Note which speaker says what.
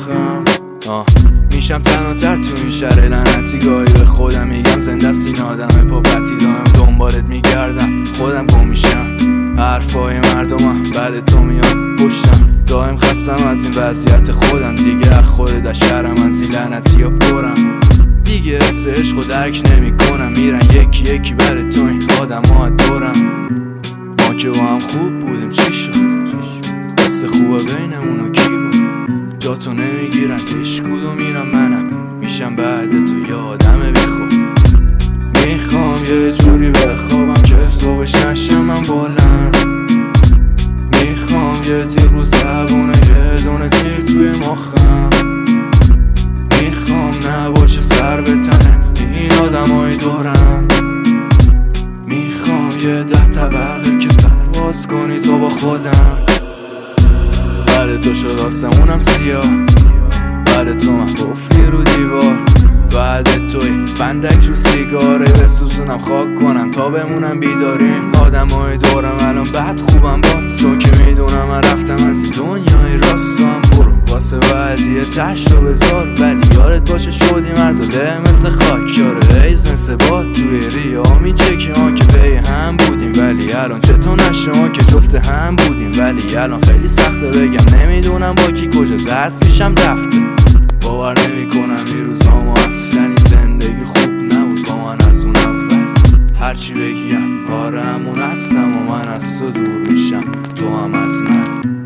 Speaker 1: مخم میشم تنها تو این شهر لعنتی. گاهی به خودم میگم زنده است این آدم پاپتی، دارم دنبالت میگردم خودم گم میشم. حرفای مردمم بعد تو میاد پشتم. دائم خستم از این وضعیت خودم دیگه، از خودت از شهر من زی لعنتی ها برم. دیگه حس عشق درک نمی کنم، میرن یکی یکی برای تو این آدم ها دورم. ما که با هم خوب بودیم چی شد؟ حس خوبه بینمونو کی بود؟ جا تو نمیگیرن هیچ کدوم، اینم منم میشم بعد تو یه آدم بی خود. میخوام یه جوری بخوابم که صبحش نشم من بلند. میخوام یه تیر رو زبونه یه دونه تیر توی مخم. میخوام نباشه سر به تنه این آدم های دورم. میخوام یه 10 طبقه که پرواز کنی تو با خودم. بعد تو شد آسمونم سیاه، بعد تو من قفلی رو دیوار. بعد توی فندک رو سیگاره بسوزونم خاک کنم تا بمونم بیداری. آدم های دورم الان بعد خوبم بات، چون که میدونم من رفتم از این دنیای راستم. برو واسه بعدیه تشت رو بذار، ولی یادت باشه شدی مرد و ده مثل خاک. یاره ایز مثل باد توی ریا میچکی ما که به هم بودیم، ولی الان چطور نشه ما که جفت هم بودیم. ولی الان خیلی سخته بگم نمیدونم با کی کجا دست میشم رفته. باور نمی کنم این روزامو اصلا این زندگی خوب نبود با من از اون اول. هرچی بگیم آره همون هستم و من از تو دور میشم تو هم از من.